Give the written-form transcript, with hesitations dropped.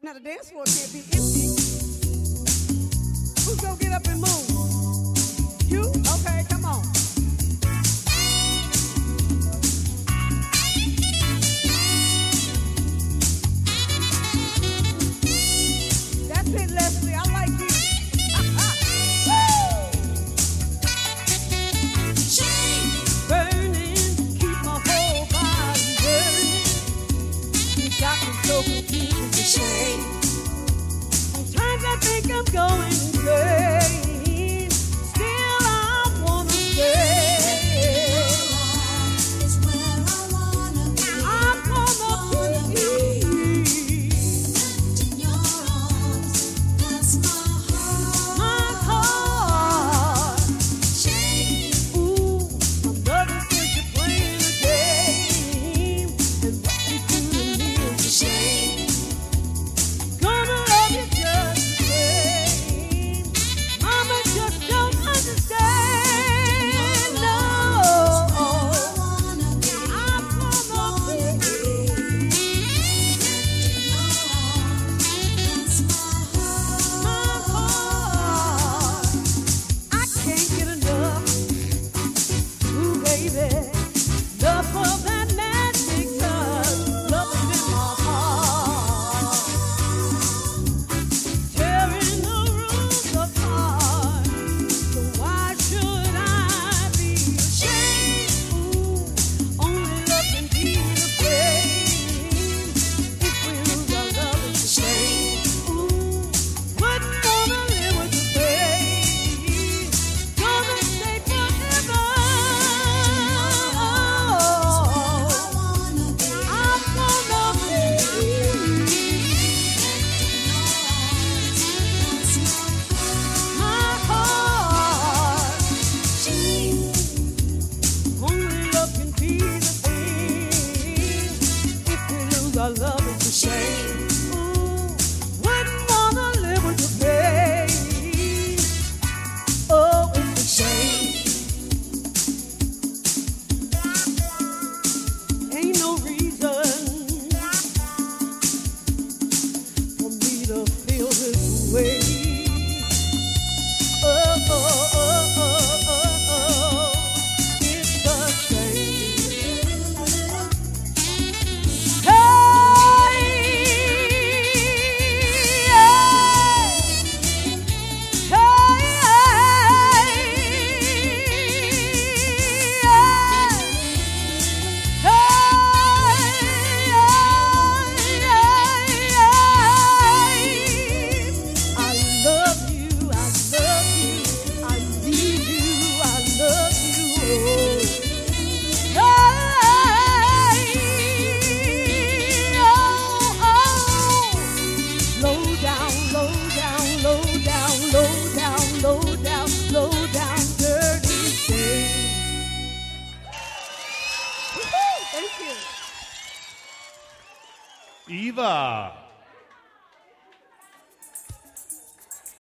Now the dance floor can't be empty. Who's gonna get up and move? You? Okay, come on. That's it, Leslie. I like you. Burning, keep my whole body burning. You got me so confused with the shame. Sometimes I think I'm going insane. Still I wanna stay. It's where I wanna be. I'm gonna be. In your arms, that's my heart. My heart. Shame. Ooh, my mother says you're playing a game, and what you do to me is a shame. Gonna love you just the same. Mama just don't understand. No, I'm gonna be. My heart. I can't get enough. Ooh, baby. Love for that magic love. Love is in my heart. Tearing the rooms apart. So why should I be ashamed? Ooh, only love can be the pain. If we lose our love, it's a shame. Ooh, wouldn't wanna live with the pain. Gonna stay forever. I'm gonna be. My heart. Only love can be the thing. If we lose our love, it's a shame. Ooh, wouldn't wanna live with the pain. Oh, it's a shame. Ain't no reason for me to feel this way. Oh, oh, oh, oh, oh, oh. It's a shame. Hey, I love you, I need you, I love you. Low down, low down, low down, low down, low down, low down, dirty shame. Woohoo! Thank you. Eva.